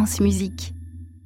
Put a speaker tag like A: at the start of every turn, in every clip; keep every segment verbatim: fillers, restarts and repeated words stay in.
A: France Musique.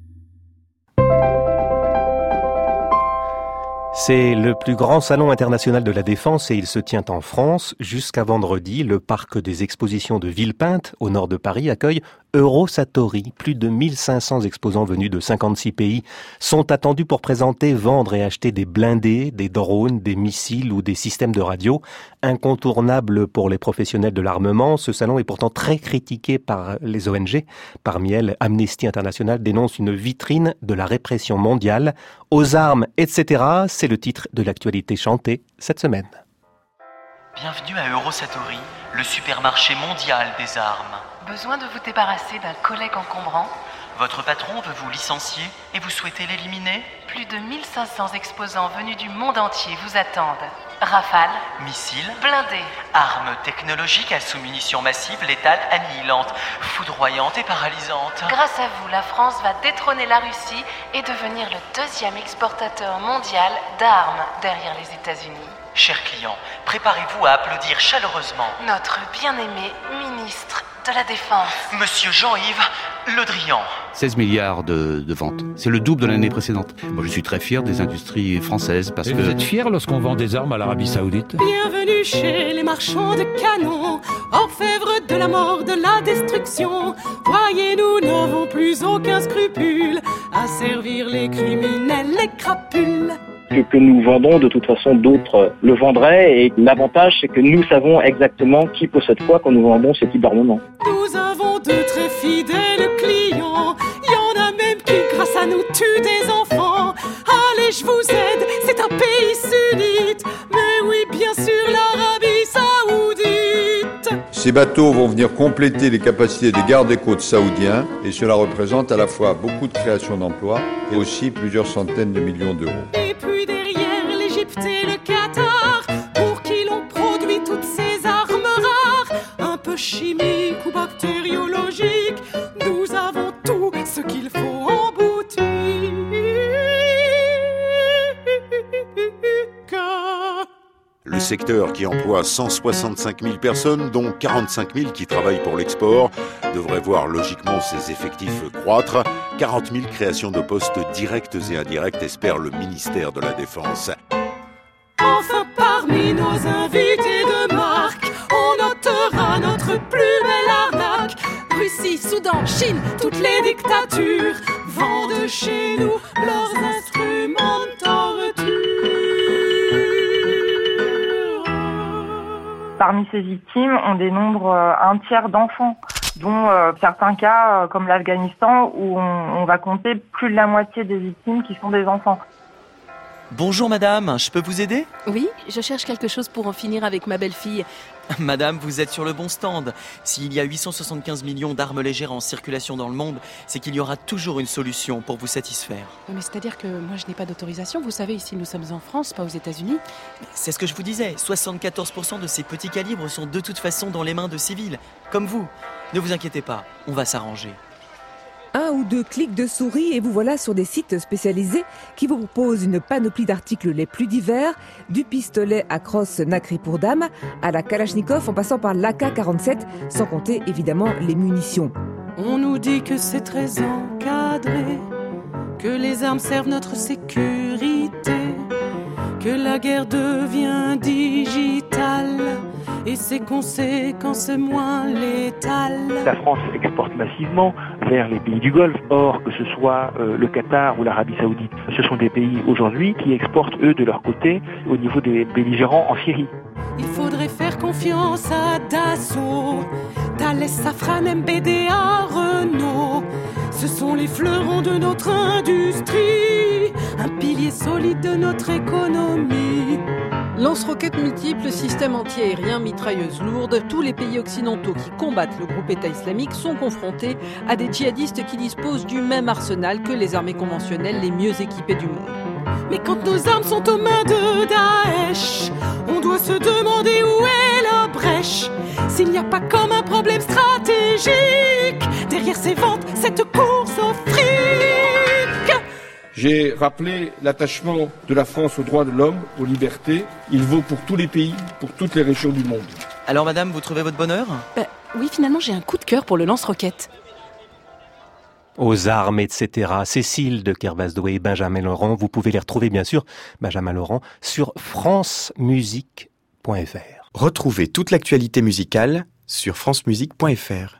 B: C'est le plus grand salon international de la défense et il se tient en France. Jusqu'à vendredi, le parc des expositions de Villepinte, au nord de Paris, accueille Eurosatory. Plus de mille cinq cents exposants venus de cinquante-six pays sont attendus pour présenter, vendre et acheter des blindés, des drones, des missiles ou des systèmes de radio. Incontournable pour les professionnels de l'armement, ce salon est pourtant très critiqué par les O N G. Parmi elles, Amnesty International dénonce une vitrine de la répression mondiale. Aux armes, et cetera, c'est le titre de l'actualité chantée cette semaine.
C: Bienvenue à Eurosatory, le supermarché mondial des armes.
D: Besoin de vous débarrasser d'un collègue encombrant ?
C: Votre patron veut vous licencier et vous souhaitez l'éliminer ?
D: Plus de mille cinq cents exposants venus du monde entier vous attendent. Rafales,
C: missiles,
D: blindés,
C: armes technologiques à sous-munitions massives, létales, annihilantes, foudroyantes et paralysantes.
D: Grâce à vous, la France va détrôner la Russie et devenir le deuxième exportateur mondial d'armes derrière les États-Unis.
C: Chers clients, préparez-vous à applaudir chaleureusement
D: notre bien-aimé ministre de la Défense,
C: Monsieur Jean-Yves Le Drian.
E: seize milliards de, de ventes. C'est le double de l'année précédente. Moi, je suis très fier des industries françaises parce
F: Et
E: que...
F: vous êtes fier lorsqu'on vend des armes à l'Arabie Saoudite ?
G: Bienvenue chez les marchands de canons, orfèvres de la mort, de la destruction. Voyez, nous n'avons plus aucun scrupule à servir les criminels, les crapules.
H: Ce que nous vendons, de toute façon, d'autres le vendraient. Et l'avantage, c'est que nous savons exactement qui possède quoi quand nous vendons ce type d'armement.
G: Nous avons de très fidèles clients. Il y en a même qui, grâce à nous, tuent des enfants. Allez, je vous aide, c'est un pays sunnite. Mais oui, bien sûr, l'Arabie Saoudite.
I: Ces bateaux vont venir compléter les capacités des gardes des côtes saoudiens. Et cela représente à la fois beaucoup de création d'emplois et aussi plusieurs centaines de millions d'euros.
G: Et puis derrière l'Égypte et le Qatar, pour qui l'on produit toutes ces armes rares, un peu chimiques ou bactériologiques, nous avons tout ce qu'il faut en boutique.
J: Le secteur qui emploie cent soixante-cinq mille personnes, dont quarante-cinq mille qui travaillent pour l'export, devrait voir logiquement ses effectifs croître. quarante mille créations de postes directes et indirectes espère le ministère de la Défense.
G: Enfin, parmi nos invités de marque, on notera notre plus belle arnaque. Russie, Soudan, Chine, toutes les dictatures vendent chez nous leurs instruments de torture.
K: Parmi ces victimes, on dénombre un tiers d'enfants, dont euh, certains cas, euh, comme l'Afghanistan, où on, on va compter plus de la moitié des victimes qui sont des enfants.
C: Bonjour madame, je peux vous aider ?
L: Oui, je cherche quelque chose pour en finir avec ma belle-fille.
C: Madame, vous êtes sur le bon stand. S'il y a huit cent soixante-quinze millions d'armes légères en circulation dans le monde, c'est qu'il y aura toujours une solution pour vous satisfaire.
L: Mais c'est-à-dire que moi je n'ai pas d'autorisation, vous savez, ici nous sommes en France, pas aux États-Unis.
C: C'est ce que je vous disais, soixante-quatorze pour cent de ces petits calibres sont de toute façon dans les mains de civils, comme vous. Ne vous inquiétez pas, on va s'arranger.
M: Un ou deux clics de souris et vous voilà sur des sites spécialisés qui vous proposent une panoplie d'articles les plus divers, du pistolet à crosse nacré pour dames à la Kalachnikov en passant par l'A K quarante-sept, sans compter évidemment les munitions.
G: On nous dit que c'est très encadré, que les armes servent notre sécurité, que la guerre devient digitale et ses conséquences moins létales.
H: La France exporte massivement vers les pays du Golfe. Or, que ce soit euh, le Qatar ou l'Arabie Saoudite, ce sont des pays aujourd'hui qui exportent, eux, de leur côté, au niveau des belligérants en Syrie.
G: Il faudrait faire confiance à Dassault, Thales, Safran, M B D A, Renault. Ce sont les fleurons de notre industrie, un pilier solide de notre économie.
N: Lance-roquettes multiples, systèmes anti-aériens, mitrailleuses lourdes, tous les pays occidentaux qui combattent le groupe État islamique sont confrontés à des djihadistes qui disposent du même arsenal que les armées conventionnelles les mieux équipées du monde.
G: Mais quand nos armes sont aux mains de Daesh, on doit se demander où est la brèche. S'il n'y a pas comme un problème stratégique derrière ces ventes, cette course au fric.
O: J'ai rappelé l'attachement de la France aux droits de l'homme, aux libertés. Il vaut pour tous les pays, pour toutes les régions du monde.
C: Alors madame, vous trouvez votre bonheur ?
L: Bah, oui, finalement j'ai un coup de cœur pour le lance-roquette.
B: aux armes, et cetera. Cécile de Kervasdoué et Benjamin Laurent, vous pouvez les retrouver bien sûr, Benjamin Laurent, sur france musique point f r.
A: Retrouvez toute l'actualité musicale sur france musique point f r.